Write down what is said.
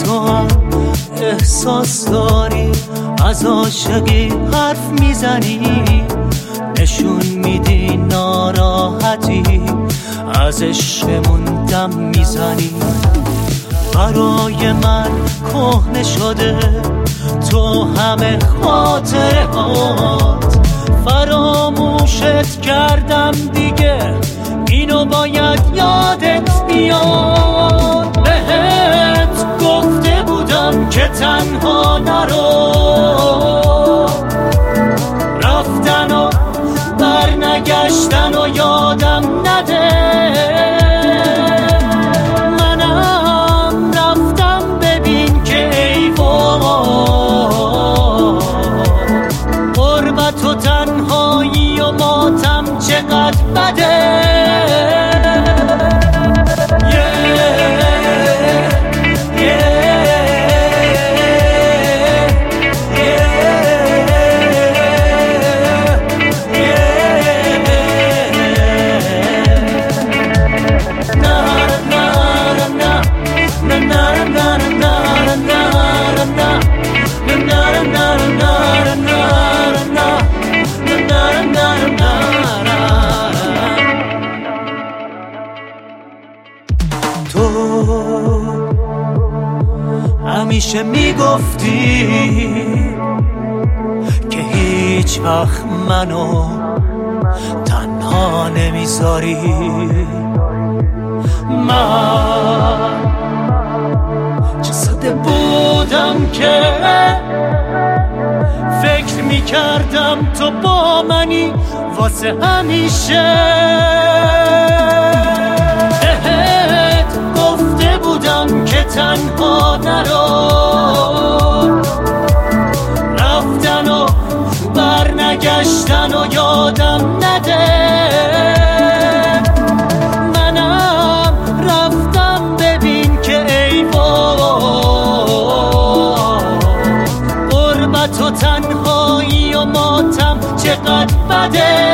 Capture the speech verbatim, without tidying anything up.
تو هم احساس داری، از عاشقی حرف میزنی، نشون میدی ناراحتی، از عشقمون دم میزنی. برای من کهنه شده تو همه خاطرهات، فراموشت کردم دیگه، اینو باید یادت بیاد. بهت گفته بودم که تنها نرو، رفتن و برنگشتن و یادم نده. منم رفتم ببین که ای وای، غربت و تنهایی و ماتم چقدر بده. تو همیشه میگفتی که هیچ وقت منو تنها نمیذاری. من چه ساده بودم که فکر میکردم تو با منی واسه همیشه. که تنها نرو، رفتن و برنگشتن و یادم نده. منم رفتم ببین که ای وای، غربت و تنهایی و ماتم چقدر بده.